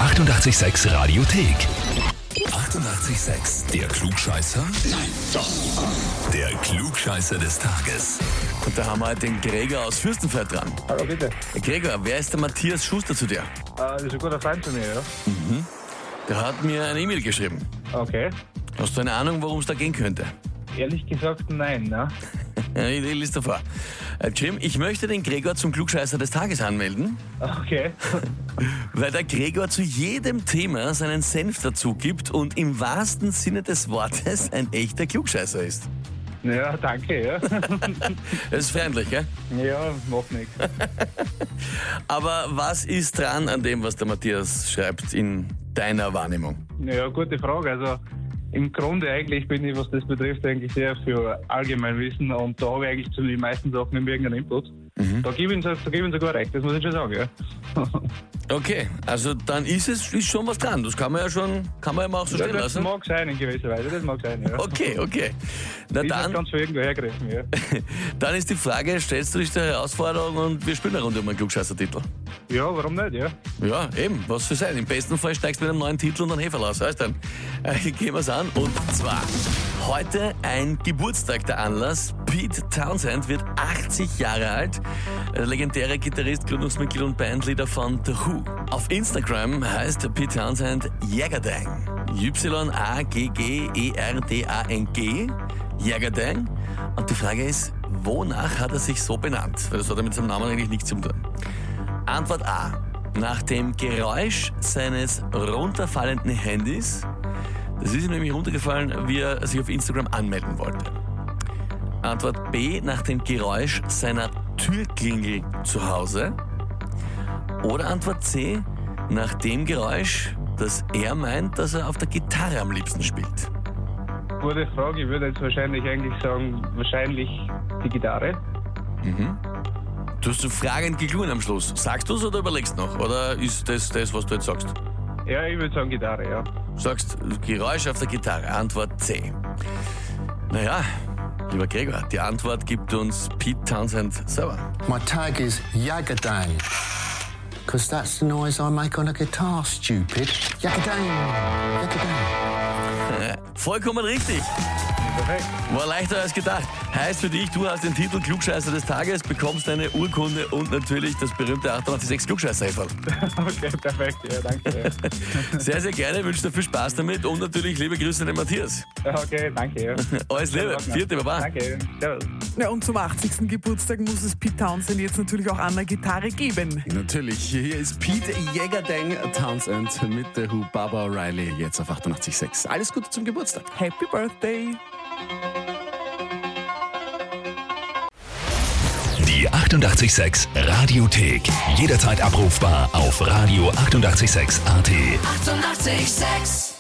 886 Radiothek. 88,6. Der Klugscheißer? Nein, doch. Der Klugscheißer des Tages. Und da haben wir halt den Gregor aus Fürstenfeld dran. Hallo, bitte. Gregor, wer ist der Matthias Schuster zu dir? Das ist ein guter Freund von mir, ja. Der hat mir eine E-Mail geschrieben. Okay. Hast du eine Ahnung, worum es da gehen könnte? Ehrlich gesagt, nein, ne? Ich lese davor. Jim, ich möchte den Gregor zum Klugscheißer des Tages anmelden, Okay. weil der Gregor zu jedem Thema seinen Senf dazu gibt und im wahrsten Sinne des Wortes ein echter Klugscheißer ist. Ja, danke, ja. Das ist freundlich, gell? Ja, macht nichts. Aber was ist dran an dem, was der Matthias schreibt, in deiner Wahrnehmung? Ja, gute Frage. Also, im Grunde eigentlich bin ich, was das betrifft, eigentlich sehr für Allgemeinwissen und da habe ich eigentlich zu den meisten Sachen immer irgendeinen Input. Da gebe ich ihm sogar recht, das muss ich schon sagen, ja. Okay, also dann ist schon was dran. Das kann man ja mal auch so stehen Das lassen. mag sein in gewisser Weise, das mag sein, ja. Okay. Na Ich habe dann, ganz viel irgendwo hergegriffen, ja. dann ist die Frage, stellst du dich der Herausforderung und wir spielen eine Runde um einen Klugscheißer-Titel? Ja, warum nicht, ja? Ja, eben, was für sein. Im besten Fall steigst du mit einem neuen Titel und einem Heferl aus. Heißt dann, gehen wir's an. Und zwar, heute ein Geburtstag, der Anlass. Pete Townshend wird 80 Jahre alt. Der legendäre Gitarrist, Gründungsmitglied und Bandleader von The Who. Auf Instagram heißt Pete Townshend Jägerdang. Yaggerdang. Jägerdang. Und die Frage ist, wonach hat er sich so benannt? Weil das hat er mit seinem Namen eigentlich nichts zu tun. Antwort A. Nach dem Geräusch seines runterfallenden Handys. Das ist ihm nämlich runtergefallen, wie er sich auf Instagram anmelden wollte. Antwort B. Nach dem Geräusch seiner Türklingel zu Hause. Oder Antwort C. Nach dem Geräusch, das er meint, dass er auf der Gitarre am liebsten spielt. Gute Frage, ich würde jetzt eigentlich sagen, die Gitarre. Du hast so fragend geklungen am Schluss. Sagst du es oder überlegst noch? Oder ist das, was du jetzt sagst? Ja, ich würde sagen Gitarre, ja. Sagst Geräusch auf der Gitarre. Antwort C. Naja, lieber Gregor, die Antwort gibt uns Pete Townshend selber. My tag is Yagadang. Because that's the noise I make on a guitar, stupid. Yagadang. Yagadang. Vollkommen richtig. Perfekt. War leichter als gedacht. Heißt für dich, du hast den Titel Klugscheißer des Tages, bekommst eine Urkunde und natürlich das berühmte 886 Klugscheißer-Heferl. Okay, perfekt, ja, danke. Sehr, sehr gerne, wünsche dir viel Spaß damit und natürlich liebe Grüße an den Matthias. Ja, okay, danke. Ja. Alles Liebe, vierte Baba. Danke, servus. Ja, und zum 80. Geburtstag muss es Pete Townshend jetzt natürlich auch an der Gitarre geben. Natürlich, hier ist Pete Jägerdang Townshend mit der Who, Barbara O'Reilly, jetzt auf 88,6. Alles Gute zum Geburtstag. Happy Birthday! Die 88,6 Radiothek. Jederzeit abrufbar auf radio886.at. 88,6. Eighty-eight, 6.